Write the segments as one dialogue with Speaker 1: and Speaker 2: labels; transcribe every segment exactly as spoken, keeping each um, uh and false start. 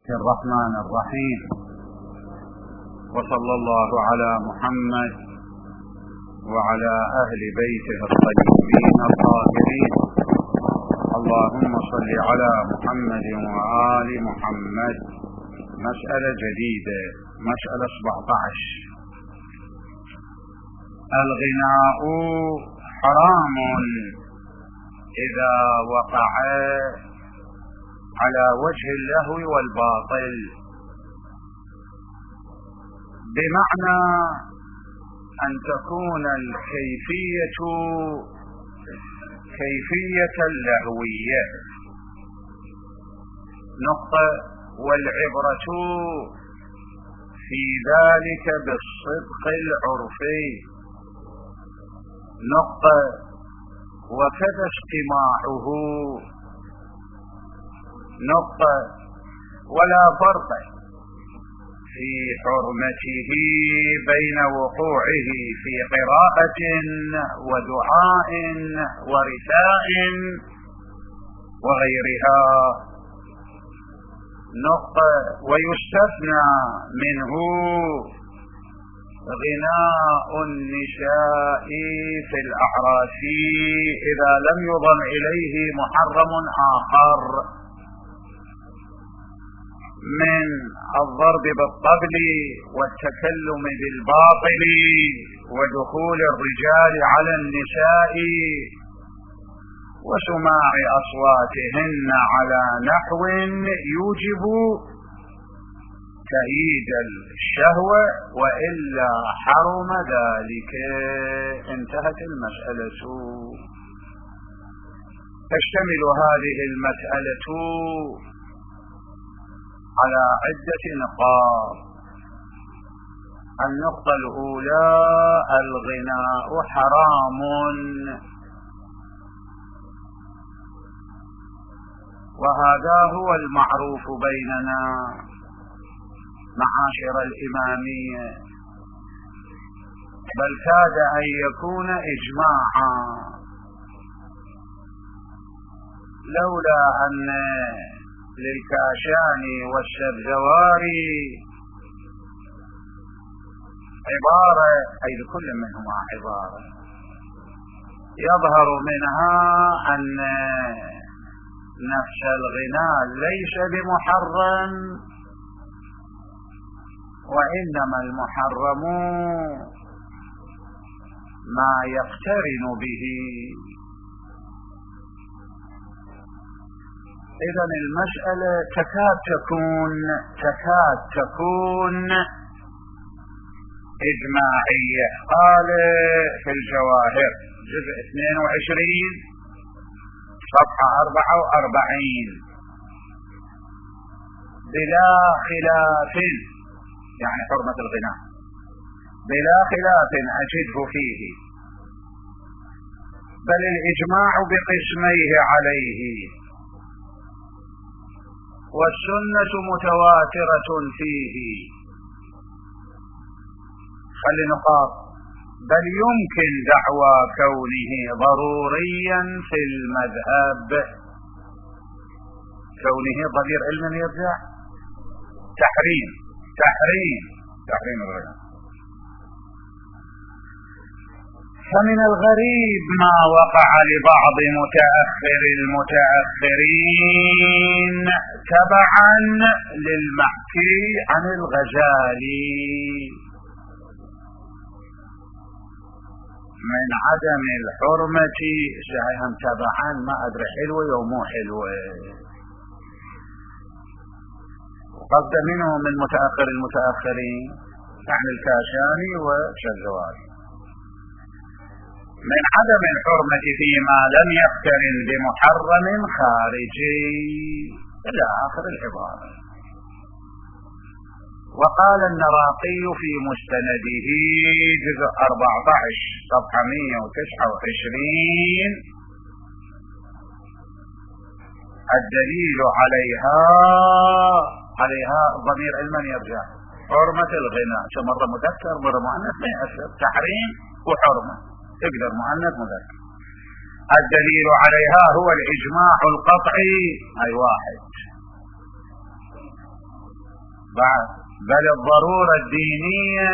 Speaker 1: الرحمن الرحيم. وصلى الله على محمد وعلى أهل بيته الطيبين الطاهرين. اللهم صل على محمد وآل محمد. مسألة جديدة، مسألة سبعة عشر. الغناء حرام إذا وقع على وجه اللهو والباطل، بمعنى أن تكون الكيفية كيفية اللهوية نقطة، والعبرة في ذلك بالصدق العرفي نقطة، وكذا استماعه نقطة، ولا فرق في حرمته بين وقوعه في قراءة ودعاء ورثاء وغيرها نقطة. ويستثنى منه غناء النساء في الأعراس إذا لم يضم إليه محرم آخر من الضرب بالطبل والتكلم بالباطل ودخول الرجال على النساء وسماع أصواتهن على نحو يوجب تأييد الشهوة، وإلا حرم ذلك. انتهت المسألة. تشتمل هذه المسألة على عدة نقاط. النقطة الأولى: الغناء حرام، وهذا هو المعروف بيننا معاشر الإمامية، بل كاد أن يكون إجماعا، لولا أن للكاشاني والسبزواري عبارة، أي لكل منهما عبارة، يظهر منها أن نفس الغناء ليس بمحرم، وإنما المحرم ما يقترن به. إذن المسألة تكاد تكون تكاد تكون إجماعية. قال في الجواهر جزء اثنين وعشرين صفحة أربعة وأربعين: بلا خلاف، يعني حرمة الغناء، بلا خلاف أجده فيه، بل الإجماع بقسميه عليه، والسنة متواترة فيه. خلي نقاط: بل يمكن دعوى كونه ضروريا في المذهب. كونه ضمير علم يرجع تحريم تحريم تحريم الغناء. فمن الغريب ما وقع لبعض متأخر المتأخرين تبعا للمحكي عن الغزالي من عدم الحرمة. سهم تبعا، ما أدري حلوة أو مو حلوة. وقد منهم من متأخر المتأخرين يعني الكاشاني والسبزواري من عدم الحرمة فيما لم يقترن بمحرم خارجي إلى آخر العبارة. وقال النراقي في مستنده جزء أربعة عشر صفحة مئة وتسعة وعشرين: الدليل عليها عليها ضمير علما يرجع حرمة الغناء، مرة مذكر مرة مؤنث ما يأثر، تحريم وحرمة تقدر مؤنث مذكر. الدليل عليها هو الإجماع القطعي، أي واحد بعد بل الضرورة الدينية،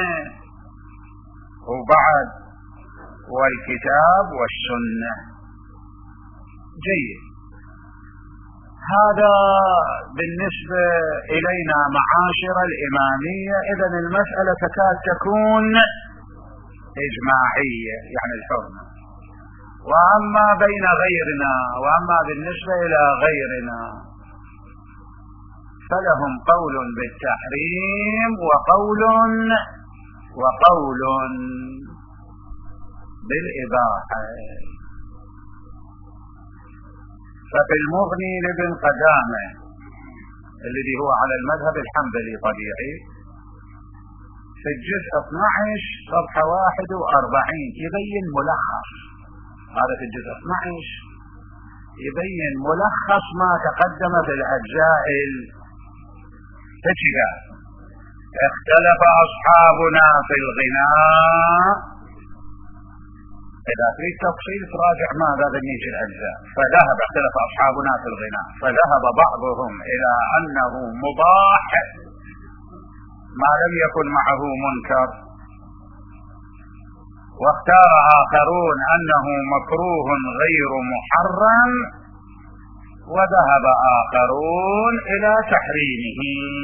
Speaker 1: وبعد والكتاب والسنة. جيد. هذا بالنسبة إلينا معاشر الإمامية. إذن المسألة تكاد تكون إجماعية، يعني الحرمة. وأما بين غيرنا، وأما بالنسبة إلى غيرنا، فلهم قول بالتحريم وقول وقول بالإباحة. ففي المغني لابن قدامة الذي هو على المذهب الحنبلي طبيعي، في الجزء اثني عشر صفحة واحد وأربعين يبين ملخص. هذا في الجزء اثني عشر يبين ملخص ما تقدم في الأجزاء التجاه. اختلف أصحابنا في الغناء. إذا في تفصيل تراجع ماذا بنيجي الأجزاء. فذهب اختلف أصحابنا في الغناء، فذهب بعضهم إلى أنه مباح ما لم يكن معه منكر، واختار آخرون أنه مكروه غير محرم، وذهب آخرون إلى تحريمه.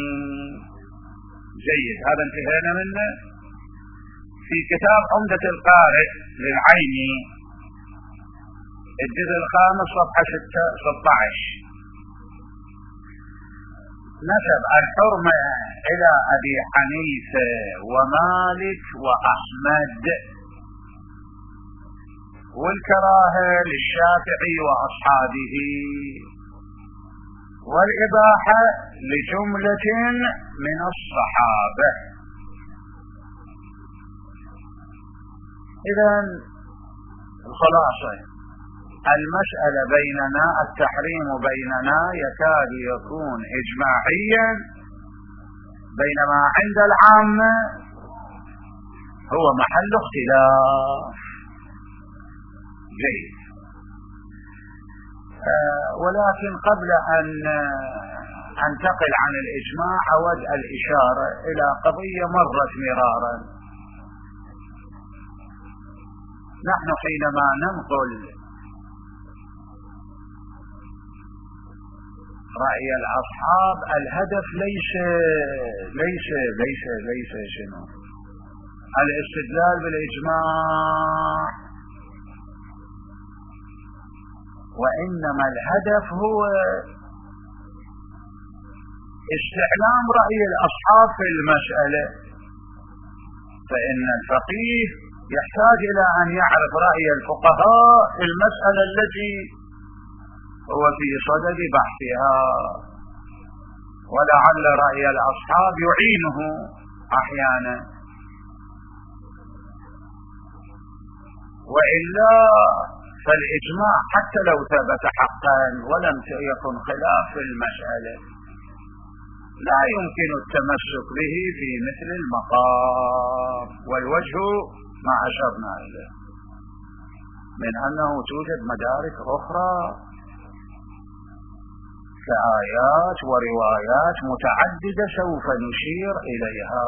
Speaker 1: جيد. هذا انتهينا منه. في كتاب عمدة القارئ للعيني الجزء الخامس صفحة ستة عشر نسب الحرمة إلى أبي حنيفة ومالك وأحمد، والكراهة للشافعي وأصحابه، والإباحة لجملة من الصحابة. إذن الخلاصة المسألة بيننا، التحريم بيننا يكاد يكون إجماعيا، بينما عند العامة هو محل اختلاف. جيد. آه ولكن قبل أن أنتقل عن الإجماع أود الإشارة إلى قضية مرت مرارا. نحن حينما ننقل رأي الأصحاب الهدف ليس ليس ليس ليس شنو الاستدلال بالإجماع، وإنما الهدف هو استعلام رأي الأصحاب في المسألة. فإن الفقيه يحتاج إلى أن يعرف رأي الفقهاء في المسألة التي هو في صدد بحثها، ولعل رأي الأصحاب يعينه أحيانا، وإلا فالإجماع حتى لو ثبت حقا ولم يكن خلاف في المسألة لا يمكن التمسك به في مثل المقام. والوجه ما أشرنا إليه من أنه توجد مدارك أخرى كآيات وروايات متعددة سوف نشير إليها،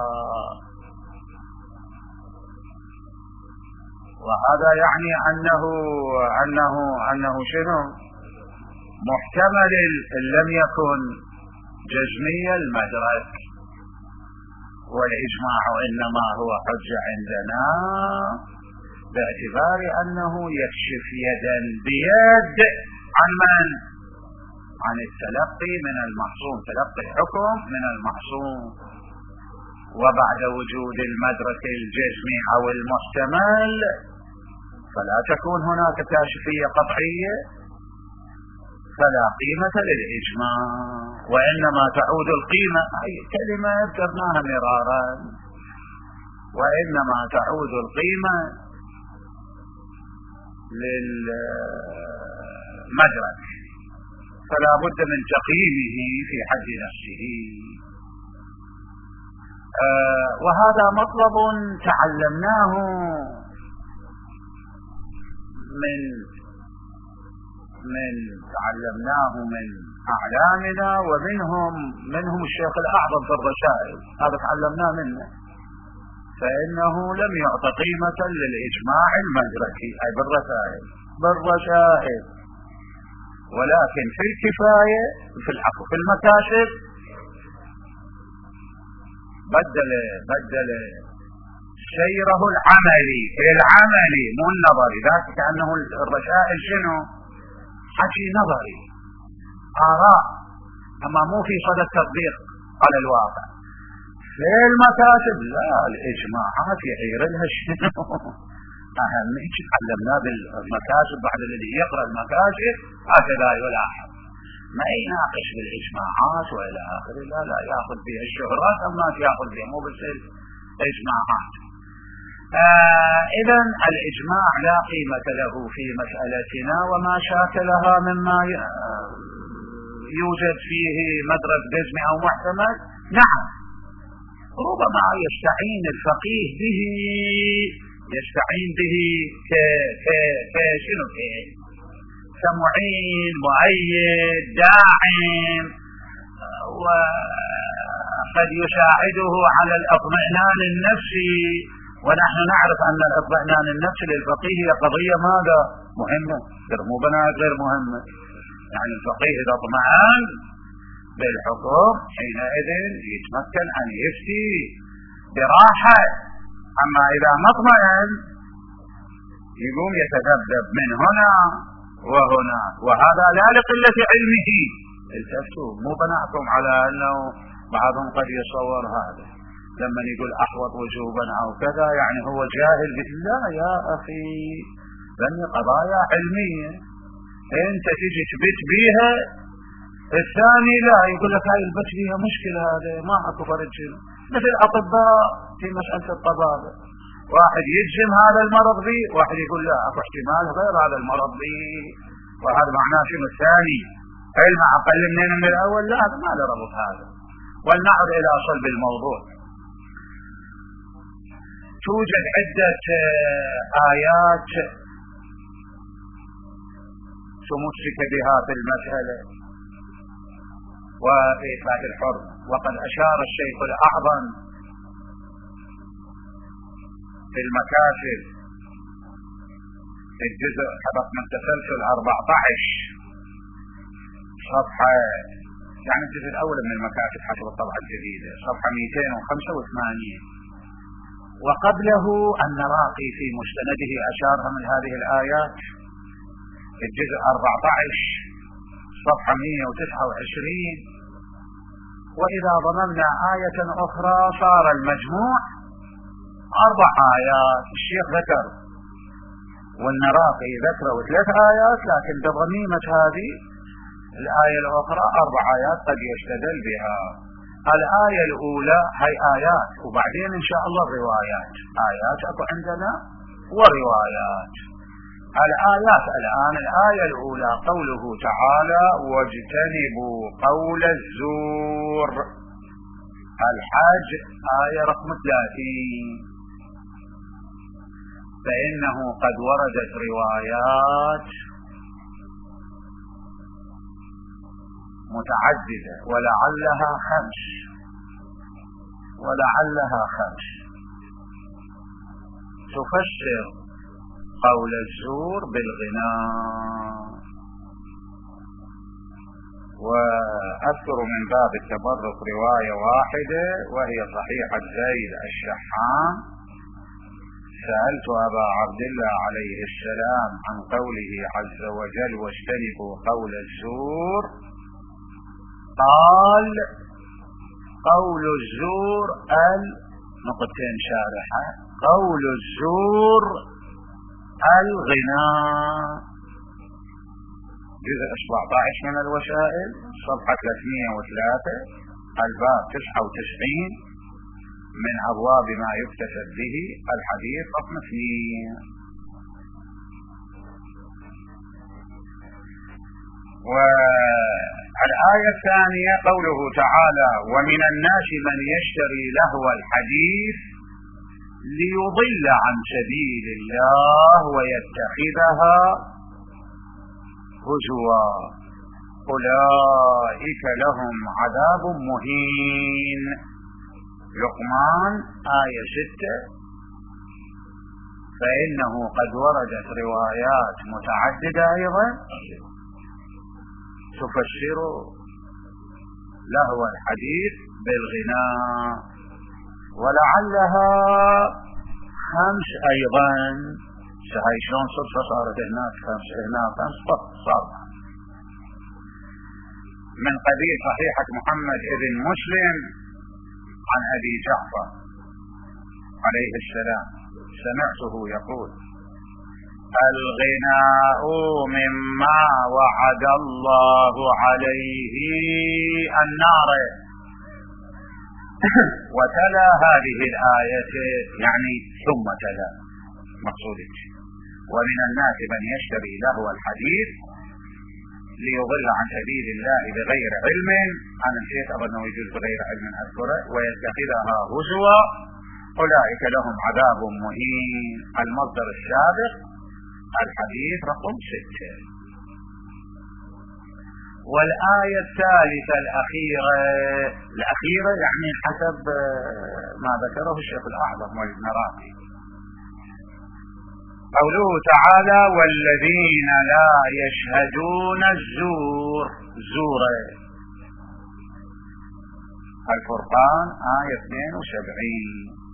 Speaker 1: وهذا يعني أنه أنه أنه شنو محتمل إن لم يكن جزمي المدرك. والإجماع إنما هو حجة عندنا باعتبار أنه يكشف يدا بيد عن من؟ عن التلقي من المعصوم، تلقي الحكم من المعصوم. وبعد وجود المدرك الجزمي أو المحتمل فلا تكون هناك كاشفية قطعية، فلا قيمة للإجماع، وإنما تعود القيمة، أي كلمة ذكرناها مرارا، وإنما تعود القيمة للمدرك، فلا بد من تقييمه في حد نفسه. آه وهذا مطلب تعلمناه من من تعلمناه من أعلامنا، ومنهم منهم الشيخ الأعظم في الرشائد، هذا تعلمناه منه، فإنه لم يعط قيمة للإجماع المدركي أي بالرسائل بالرشائد، ولكن في الكفاية في العفو في المكاشف بدل بدل سيره العملي العملي مو النظري، ذاك كأنه الرسائل شنو؟ حكي نظري آراء، أما مو في صدى التطبيق على الواقع. في المكاتب لا، الإجماعات يعير لها شنو أهم شيء تعلمناه بالمكاتب. بعد الذي يقرأ المكاتب هكذا يلاحظ، ما يناقش بالإجماعات وإلى آخره، لا لا يأخذ بها الشهرات أما يأخذ بها مو بس الإجماعات. آه إذا الإجماع لا قيمة له في مسألتنا، وما شاكلها مما يوجد فيه مدرك جزمي أو محتمل نعم ربما يستعين الفقيه به، يستعين به ك ك كشنو كمعين مؤيد داعم، وقد يساعده على الاطمئنان النفسي، ونحن نعرف أن الاطمئنان النفسي للفقيه هي قضية ماذا؟ مهمة، مو بنات غير مهمة. يعني الفقيه إذا اطمئن بالحكم حينئذ يتمكن أن يفتي براحة، أما إذا ما اطمئن يقوم يتذبذب من هنا وهنا، وهذا لا لقلة علمه. التفتوا مو بناكم على أنه بعضهم قد يصور هذا لما يقول أحوط وجوبا أو كذا يعني هو جاهل. لا يا أخي، لأن قضايا علمية انت تجي تبت بيها، الثاني لا يقول لك هاي البت بيها مشكلة، هذا ما اكو فرج. مثل الأطباء في مسألة الطبابة، واحد يجزم هذا المرض به، واحد يقول لا اكو احتمال غير هذا المرض به، وهذا معناه شنو الثاني علم أقل منين من الأول. لا هذا ما له ربط هذا. ولنعد إلى صلب الموضوع. توجد عدة آيات تمسك بها في المسألة وفي إثبات الحرمة، وقد أشار الشيخ الأعظم في المكاسب في الجزء حدث من تسلسل أربعة عشر صفحة، يعني الجزء الأول من المكاسب حسب الطبعة الجديدة صفحة مئتين وخمسة وثمانين، وقبله النراقي في مستنده أشار من هذه الآيات في الجزء أربعة عشر صفحة مئة وتسعة وعشرين. وإذا ضممنا آية أخرى صار المجموع أربع آيات. الشيخ ذكر والنراقي ذكروا ثلاث آيات، لكن بضميمة هذه الآية الأخرى أربع آيات قد يستدل بها. الآية الأولى هي آيات، وبعدين إن شاء الله روايات. آيات أكو عندنا وروايات. الآيات الآن الآية الأولى قوله تعالى واجتنبوا قول الزور، الحج آية رقم ثلاثين. فإنه قد وردت روايات متعددة ولعلها خمس ولعلها خمس تفسر قول الزور بالغناء. وأذكر من باب التبرك رواية واحدة وهي صحيحة زيد الشحام. سألت أبا عبد الله عليه السلام عن قوله عز وجل واجتنبوا قول الزور، قال قول الزور النقطتين شارحة قول الزور الغناء، جزء سبعة عشر من الوسائل صفحة ثلاثمئة وثلاثة الباب تسعة وتسعين من أبواب ما يكتسب به الحديث رقم اثنين. والآية الثانية قوله تعالى ومن الناس من يشتري لهو الحديث ليضل عن سبيل الله ويتخذها هزوا أولئك لهم عذاب مهين. لقمان آية ستة. فإنه قد وردت روايات متعددة أيضا تفسر لهو الحديث بالغناء، ولعلها خمس أيضا. هاي شلون صدفة صارت هناك خمس هنا خمس صار من قبيل صحيحة محمد ابن مسلم عن أبي جعفر عليه السلام سمعته يقول: الغناء مما وعد الله عليه النار. وتلا هذه الآية يعني ثم تلا مقصودك: ومن الناس من يشتري لهو الحديث ليضل عن سبيل الله بغير علم، أنا نسيت أظنه يجوز بغير علم أذكره، ويتخذها هزوا أولئك لهم عذاب مهين. المصدر السابق الحديث رقم ستة. والآية الثالثة الأخيرة الأخيرة يعني حسب ما ذكره الشيخ الأعظم وابن راقي، قوله تعالى: والذين لا يشهدون الزور. زور الفرقان آية اثنين وسبعين.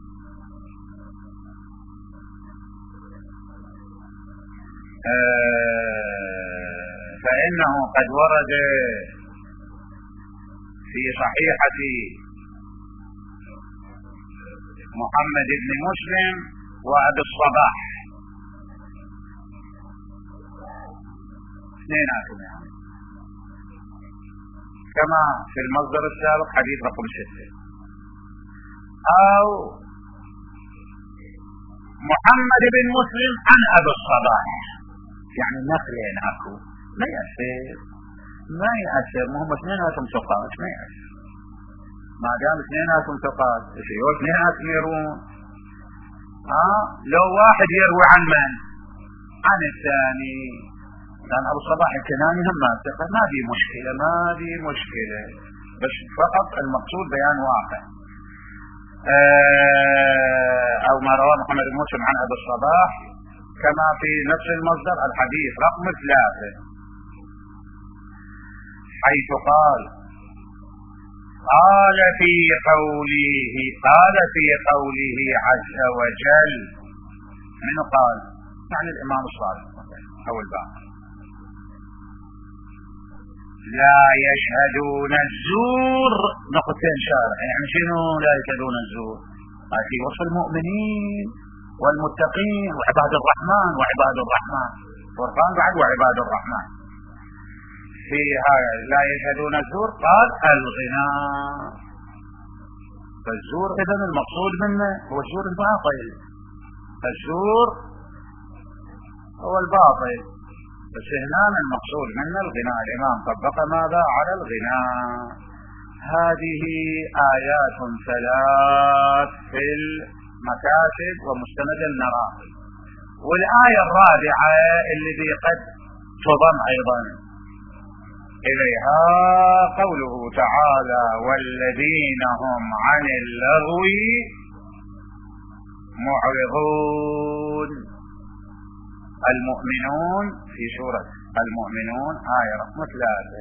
Speaker 1: فإنه قد ورد في صحيحة محمد بن مسلم وأبي الصباح اثنيناتهم يعني كما في المصدر السابق حديث رقم ستة، أو محمد بن مسلم عن أبي الصباح، يعني النقلين اكو ما يأثر ما يأثر مهم اثنيناتهم ثقات ما يأثر ما دام اثنيناتهم ثقات يصيروا اثنيناتهم يروون. اه لو واحد يروي عن من؟ عن الثاني، لأن أبو الصباح الكناني هم ما ثقة، ما دي مشكلة ما دي مشكلة، بس فقط المقصود بيان واقع. آه أو ما رواه محمد بن مسلم عن أبي الصباح كما في نفس المصدر الحديث رقم ثلاثة، حيث قال قال في قوله قال في قوله عز وجل. من قال؟ يعني الإمام الصادق أو الباقر. لا يشهدون الزور نقطتين شارع، يعني شنو لا يشهدون الزور؟ في وصف المؤمنين والمتقين وعباد الرحمن وعباد الرحمن فرقان بعد وعباد الرحمن. في هذا لا يشهدون الزور قال الغناء. فالزور إذن المقصود منه هو الزور الباطل، الزور هو الباطل، بس هنا المقصود منه الغناء. الإمام طبق ماذا على الغناء. هذه آيات ثلاث في المكاتب ومستند المراقب. والآية الرابعة اللي قد تضم أيضا إليها قوله تعالى: والذين هم عن اللغو معرضون. المؤمنون في سورة المؤمنون آية رقم ثلاثة.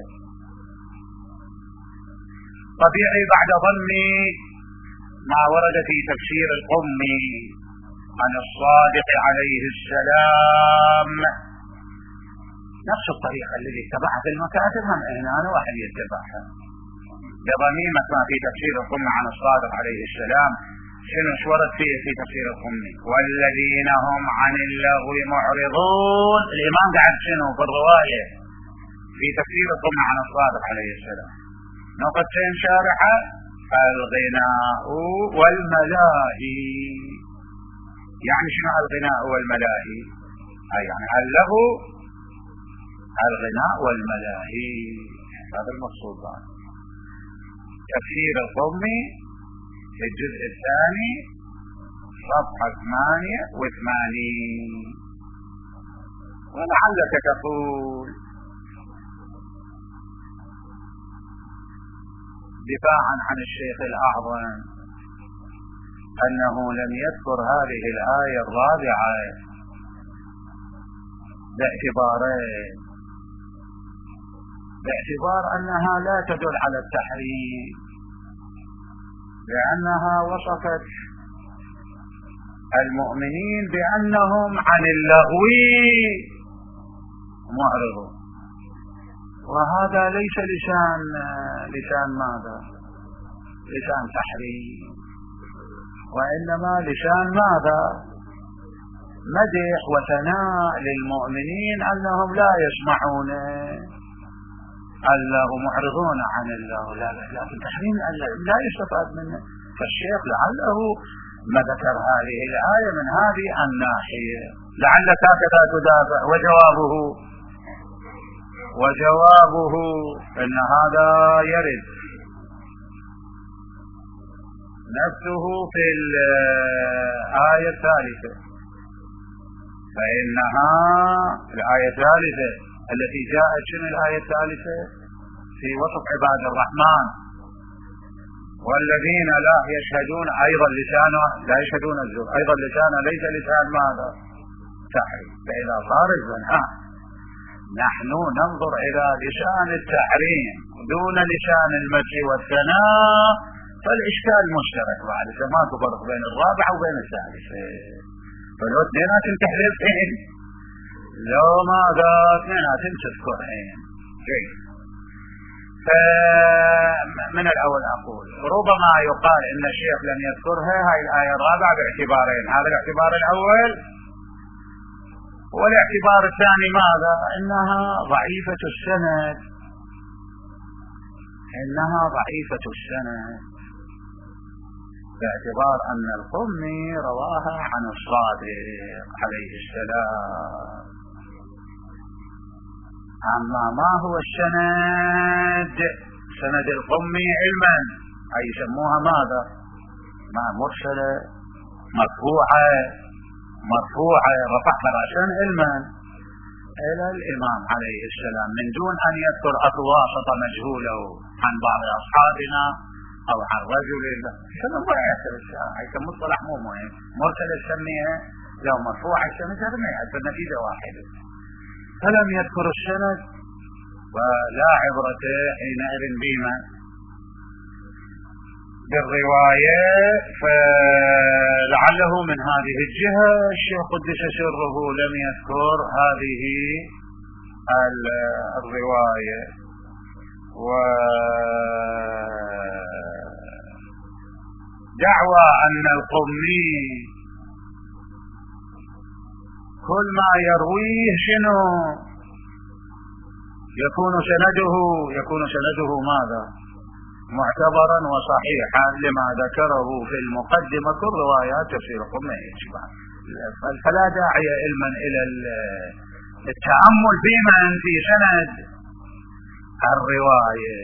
Speaker 1: طبيعي بعد ضم ما ورد في تفسير القمي عن الصادق عليه السلام نفس الطريقة التي اتبعها في المكاتب هم هنا أنا واحد يتبعها بضميمة ما في تفسير القمي عن الصادق عليه السلام. شنو ورد فيه في تفسير القمي؟ والذين هم عن اللغو معرضون. الإمام قاعد شنو في الرواية في تفسير القمي عن الصادق عليه السلام نقطتين شارحة: الغناء والملاهي. يعني شنو الغناء والملاهي؟ أي يعني اللغو الغناء والملاهي، هذا المقصود بعد. تفسير القمي في الجزء الثاني صفحة ثمانية وثمانين. ولعلك تقول دفاعا عن الشيخ الأعظم أنه لم يذكر هذه الآية الرابعة باعتبارين: باعتبار أنها لا تدل على التحريم، لأنها وصفت المؤمنين بأنهم عن اللغو معرضون، وهذا ليس لسان لسان ماذا؟ لسان تحريم، وإنما لسان ماذا؟ مدح وثناء للمؤمنين أنهم لا يسمعون الله معرضون عن الله. لا لكن تحريم لا يستفاد منه. فالشيخ لعله ما ذكر هذه الآية من هذه الناحية، لعلك هكذا تدافع. وجوابه وجوابه أن هذا يرد نفسه في الآية الثالثة، فإنها الآية الثالثة التي جاءت شنو الآية الثالثة؟ في وصف عباد الرحمن: والذين لا يشهدون أيضا لسانه لا يشهدون الزور، أيضا لسانه ليس لسان ماذا؟ تحريم. فإذا صار الزنا نحن ننظر إلى لسان التحريم دون لسان المدح والثناء، فالإشكال مشترك بعد ما تفرق بين الرابعة وبين الثالثة. فلو اثنينات تحريفين لو ماذا اثنينات تذكرين. جيد. فمن الأول أقول ربما يقال إن الشيخ لم يذكرها هاي الآية الرابعة باعتبارين: هذا الاعتبار الأول، والاعتبار الثاني ماذا؟ إنها ضعيفة السند، إنها ضعيفة السند باعتبار أن القمي رواها عن الصادق عليه السلام. أما ما هو السند؟ سند القمي علما أي يسموها ماذا؟ ما مرسلة مرفوعة مرفوعة رفعها رأسا علما إلى الإمام عليه السلام من دون أن يذكر أتواسط مجهوله عن بعض أصحابنا أو عن رجل. هذا ما يأثر الشيء، هي كمصطلح مو مهم. مرسل السميها لو مرفوع السند هذا ما يأثر، نتيجة واحدة. فلم يذكر السند ولا عبرة حينئذ بما بالرواية، فلعله من هذه الجهة الشيخ قدس سره لم يذكر هذه الرواية. ودعوى أن القمي كل ما يرويه شنو يكون سنده يكون سنده ماذا؟ معتبرا وصحيحا لما ذكره في المقدمة كل روايات تفسير القمي. فلا داعي علما إلى التأمل في من في سند الرواية.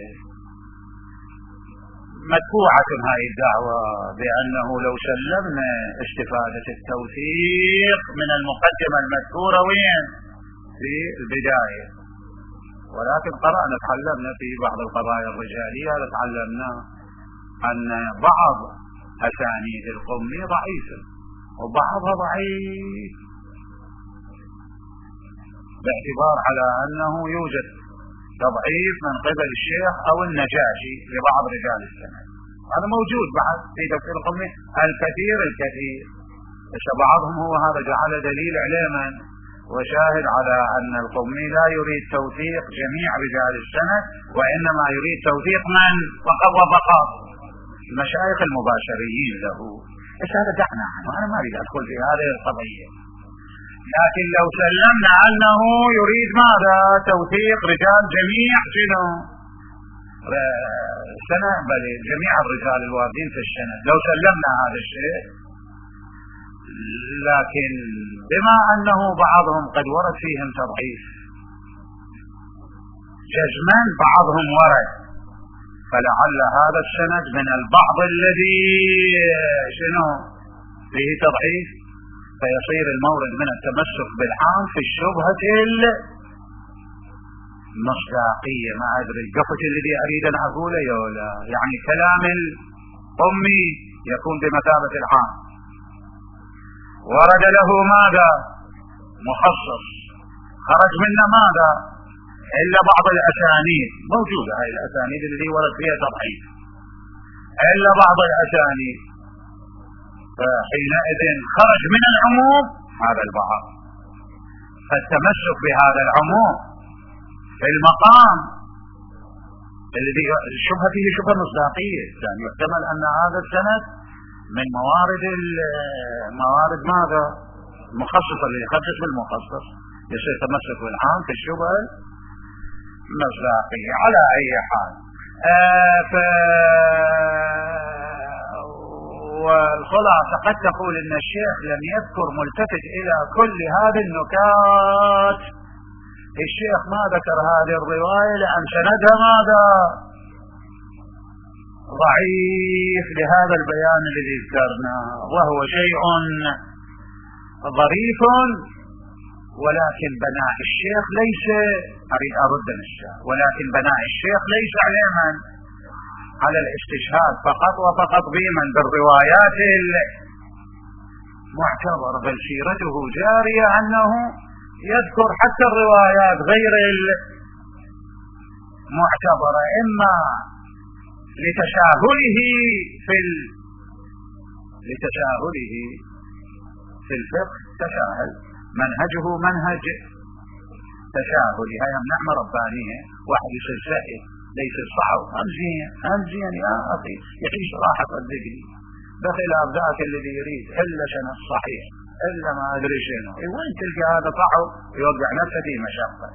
Speaker 1: مدفوعة هاي الدعوة بأنه لو سلمنا استفادة التوثيق من المقدمة المذكورة وين؟ في البداية، ولكن قرأنا تعلمنا في بعض القضايا الرجالية تعلمنا أن بعض أسانيد القمي ضعيفة وبعضها ضعيف، باعتبار على أنه يوجد تضعيف من قبل الشيخ أو النجاشي لبعض رجال السنة. هذا موجود بعد في تفسير القمي الكثير الكثير، بس بعضهم هو هذا جعل دليل علما وشاهد على أن القمي لا يريد توثيق جميع رجال السنة، وإنما يريد توثيق من فقط وفقط المشايخ المباشرين له. بس هذا دعنا عنه، أنا ما أريد أدخل في هذه القضية. لكن لو سلمنا أنه يريد ماذا؟ توثيق رجال جميع شنو السنة، بل جميع الرجال الواردين في السنة، لو سلمنا هذا الشيء. لكن بما أنه بعضهم قد ورد فيهم تضعيف جزما، بعضهم ورد، فلعل هذا السند من البعض الذي شنو فيه تضعيف، فيصير المورد من التمسك بالعام في الشبهة مصداقية. ما أدري القفة الذي أريد أن أقوله يولا، يعني كلام الأمي يكون بمثابة العام. ورد له ماذا؟ مخصص. خرج منا ماذا؟ إلا بعض الأسانيد موجودة، هاي الأسانيد التي ورد فيها تضعيف، إلا بعض الأسانيد، فحينئذ خرج من العموم هذا البعض. فالتمسك بهذا العموم في المقام الذي الشبهة فيه شبهة مصداقية، يعني يحتمل أن هذا السند من موارد موارد ماذا؟ مخصصة، اللي يخصص بالمخصص يصير تمسك بالعام في الشبهة مصداقية. على أي حال آه ف... والخلاصة قد تقول إن الشيخ لم يذكر ملتفت إلى كل هذه النكات. الشيخ ما ذكر هذه الرواية لأن سندها ماذا؟ ضعيف لهذا البيان الذي ذكرناه، وهو شيء ظريف، ولكن بناء الشيخ ليس، أريد أرد الشيخ، ولكن بناء الشيخ ليس علما على الاستشهاد فقط وفقط بمن بالروايات المعتبرة، بل سيرته جارية أنه يذكر حتى الروايات غير المعتبرة، إما لتساهله في ال... لتساهله في الفقه، تساهل منهجه منهج تساهلي، هاي نعمة ربانية، واحد يصير سائل ليس الصعب أمزين أمزين يا أخي يعيش راحة الذكر، بخلاف ذاك الذي يريد إلا شنو الصحيح إلا ما أدري شنو، وين تلقى هذا صعب يوقع نفسه في مشقة.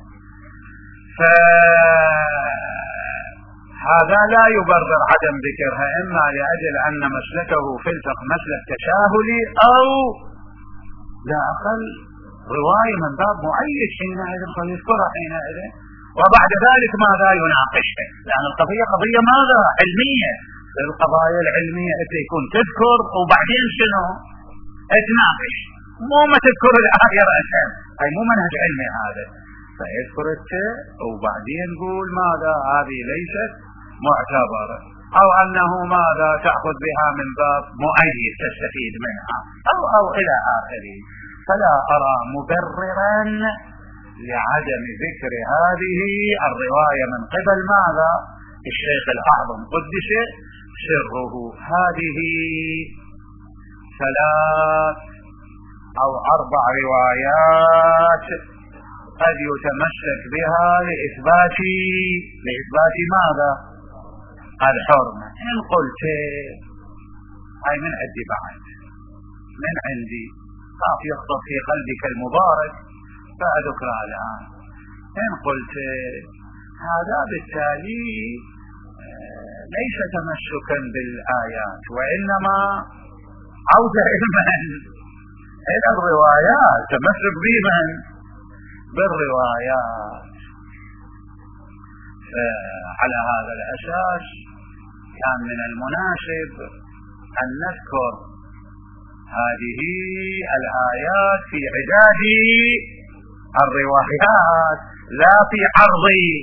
Speaker 1: فهذا لا يبرر عدم ذكرها، إما لأجل أن مسلكه في الفقه مسلك تساهلي، أو لا أقل رواية من باب معيش حينئذ فيذكرها حينئذ، وبعد ذلك ماذا؟ يناقشها، لأن القضية قضية ماذا؟ علمية. القضايا العلمية أنت يكون تذكر وبعدين شنو؟ تناقش، مو ما تذكر الآية رأسا، أي مو منهج علمي هذا، فيذكر الشيء وبعدين يقول ماذا؟ هذه ليست معتبرة، أو أنه ماذا؟ تأخذ بها من باب مؤيد تستفيد منها، أو أو إلى آخره. فلا أرى مبررا لعدم ذكر هذه الرواية من قبل ماذا؟ الشيخ الأعظم قدس سره. هذه ثلاث أو أربع روايات قد يتمسك بها لإثبات لإثبات ماذا؟ الحرمة. إن قلت أي من عندي بعد من عندي خاف يخطر في قلبك المبارك فأذكرها الآن. إن قلت هذا بالتالي ليس تمسكا بالآيات، وإنما عودة علما إلى الروايات، تمسك بمن؟ بالروايات. على هذا الأساس كان من المناسب أن نذكر هذه الآيات في عداد الروايات لا في عرض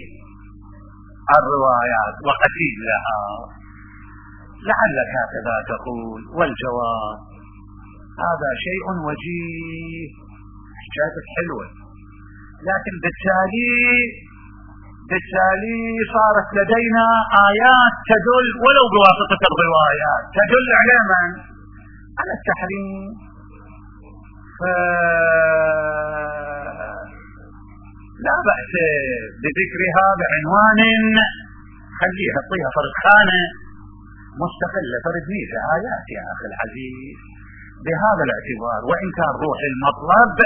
Speaker 1: الروايات وقتيل لها. لعلك هكذا تقول، والجواب هذا شيء وجيه، حجاتك حلوة، لكن بالتالي بالتالي صارت لدينا آيات تدل ولو بواسطة الروايات تدل على من؟ على التحريم. فلا بأس بذكرها بعنوان خليها اعطيها فرخانة مستقلة، فرد ميزة آيات يا أخي العزيز بهذا الاعتبار. وإن كان روح المطلب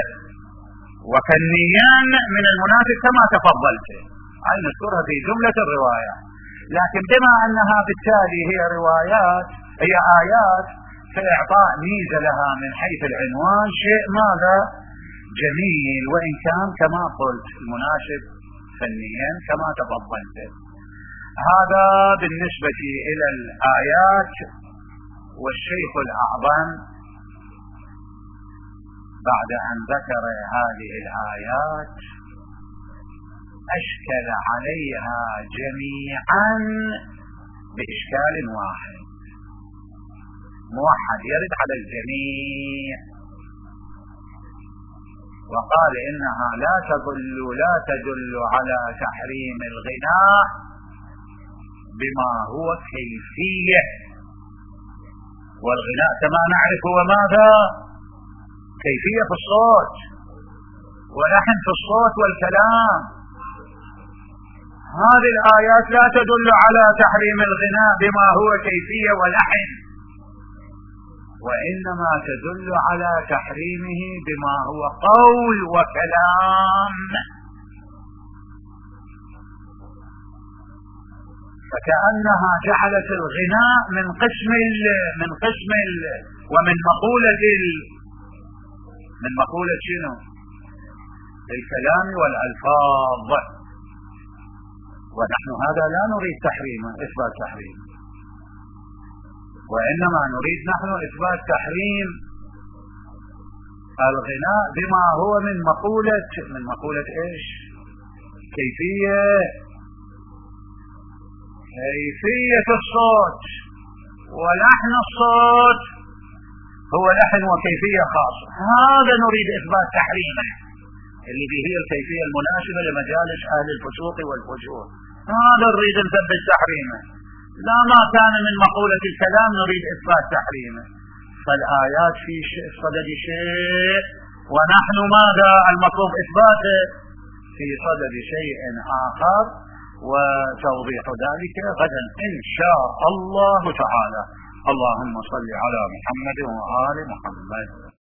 Speaker 1: وفنيا من المناسب كما تفضلت أي نذكرها في جملة الرواية، لكن بما أنها بالتالي هي روايات هي آيات، فإعطاء ميزة لها من حيث العنوان شيء ماذا؟ جميل، وإن كان كما قلت المناسب فنيا كما تفضلت. هذا بالنسبة إلى الآيات. والشيخ الأعظم بعد أن ذكر هذه الآيات أشكل عليها جميعا بإشكال واحد موحد يرد على الجميع، وقال إنها لا تدل لا تدل على تحريم الغناء بما هو كيفية، والغناء كما نعرف هو ماذا؟ كيفية في الصوت ولحن في الصوت والكلام. هذه الآيات لا تدل على تحريم الغناء بما هو كيفية ولحن، وإنما تدل على تحريمه بما هو قول وكلام. فكأنها جعلت الغناء من قسم ال من قسم ال ومن مقولة ال من مقولة شنو؟ الكلام والألفاظ، ونحن هذا لا نريد تحريما إثبات تحريم، وإنما نريد نحن إثبات تحريم الغناء بما هو من مقولة من مقولة إيش؟ كيفية كيفية الصوت، ولحن الصوت هو لحن وكيفية خاصة، هذا نريد إثبات تحريمه اللي به هي الكيفية المناسبة لمجالس أهل الفسوق والفجور، هذا نريد نثبت تحريمه، لا ما كان من مقولة الكلام نريد إثبات تحريمه. فالآيات في صدد شيء ونحن ماذا المطلوب إثباته في صدد شيء آخر، وتوضيح ذلك غدا إن شاء الله تعالى. اللهم صل على محمد وآل محمد.